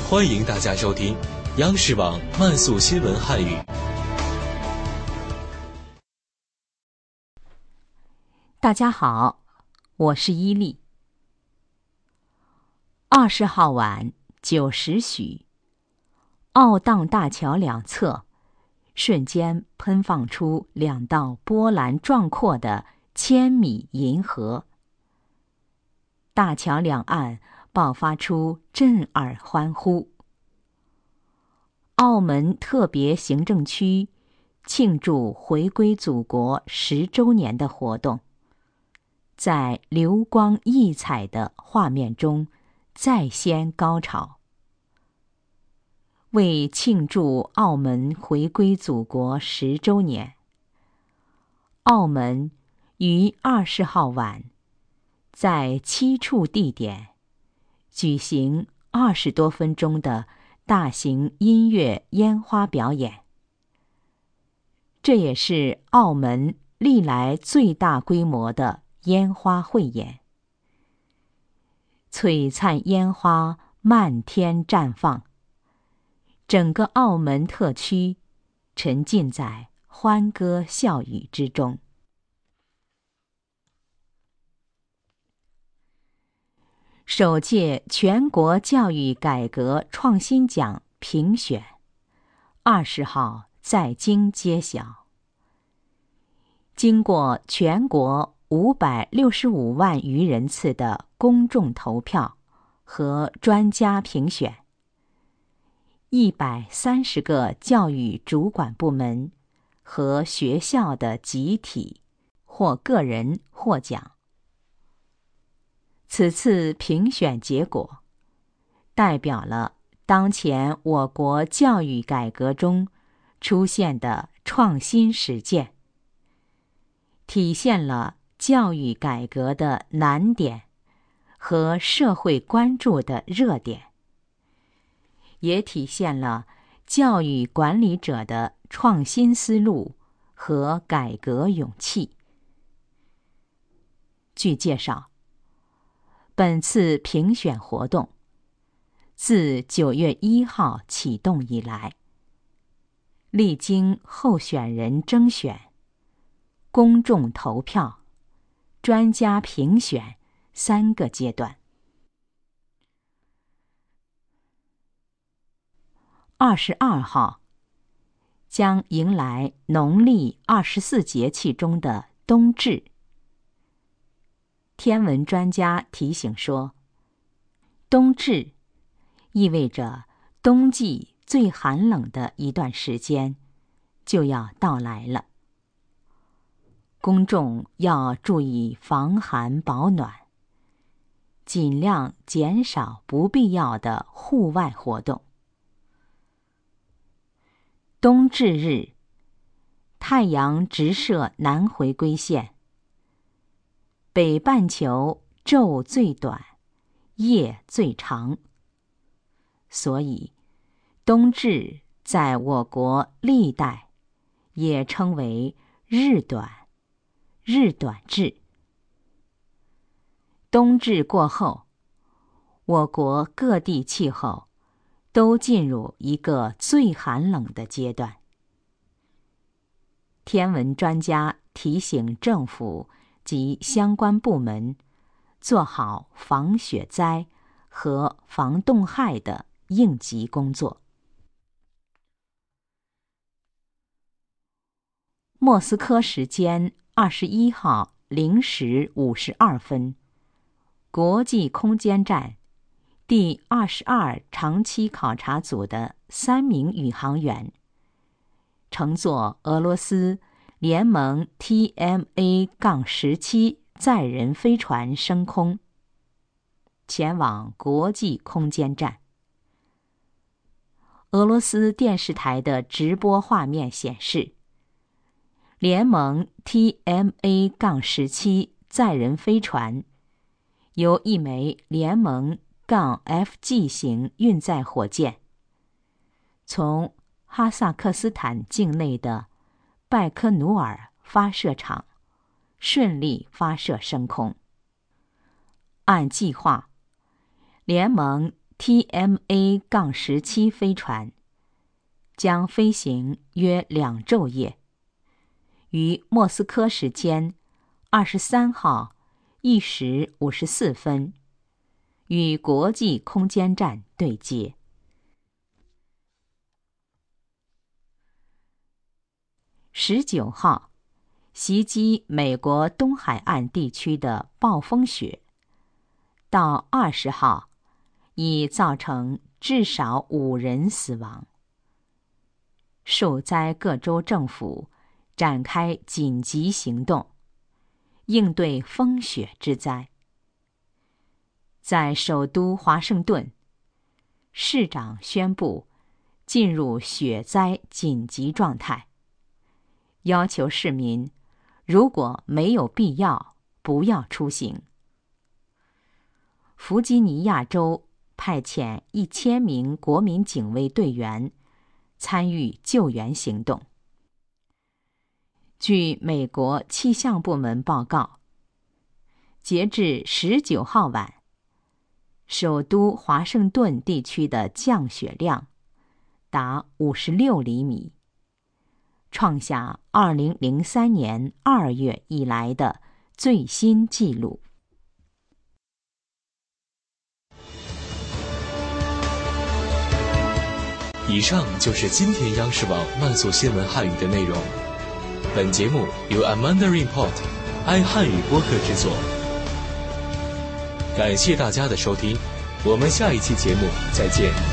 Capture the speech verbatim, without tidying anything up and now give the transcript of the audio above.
欢迎大家收听央视网慢速新闻汉语。 大家好，我是伊利。二十号晚九时许，奥荡大桥两侧瞬间喷放出两道波澜壮阔的千米银河，大桥两岸爆发出震耳欢呼。澳门特别行政区庆祝回归祖国十周年的活动，在流光溢彩的画面中再掀高潮。为庆祝澳门回归祖国十周年，澳门于二十号晚在七处地点举行二十多分钟的大型音乐烟花表演。这也是澳门历来最大规模的烟花汇演。璀璨烟花漫天绽放，整个澳门特区沉浸在欢歌笑语之中。首届全国教育改革创新奖评选，二十号在京揭晓。经过全国五百六十五万余人次的公众投票和专家评选，一百三十个教育主管部门和学校的集体或个人获奖。此次评选结果代表了当前我国教育改革中出现的创新实践，体现了教育改革的难点和社会关注的热点，也体现了教育管理者的创新思路和改革勇气。据介绍，本次评选活动自九月一号启动以来，历经候选人征选、公众投票、专家评选三个阶段。二十二号将迎来农历二十四节气中的冬至。天文专家提醒说，冬至意味着冬季最寒冷的一段时间就要到来了。公众要注意防寒保暖，尽量减少不必要的户外活动。冬至日，太阳直射南回归线，北半球昼最短，夜最长，所以冬至在我国历代也称为日短、日短至。冬至过后，我国各地气候都进入一个最寒冷的阶段。天文专家提醒政府及相关部门做好防雪灾和防冻害的应急工作。莫斯科时间二十一号零时五十二分，国际空间站第二十二长期考察组的三名宇航员乘坐俄罗斯联盟 T M A 十七 载人飞船升空，前往国际空间站。俄罗斯电视台的直播画面显示，联盟 T M A 十七 载人飞船由一枚联盟 F G 型运载火箭从哈萨克斯坦境内的拜科努尔发射场顺利发射升空。按计划，联盟 T M A 十七 飞船，将飞行约两昼夜，于莫斯科时间二十三号一时五十四分与国际空间站对接。十九号，袭击美国东海岸地区的暴风雪，到二十号已造成至少五人死亡。受灾各州政府展开紧急行动，应对风雪之灾。在首都华盛顿，市长宣布进入雪灾紧急状态，要求市民如果没有必要，不要出行。弗吉尼亚州派遣一千名国民警卫队员参与救援行动。据美国气象部门报告，截至十九号晚，首都华盛顿地区的降雪量达五十六厘米，创下二零零三年二月以来的最新纪录。 以上就是今天央视网慢速新闻汉语的内容。本节目由 Amanda Report 爱汉语播客制作。感谢大家的收听，我们下一期节目再见。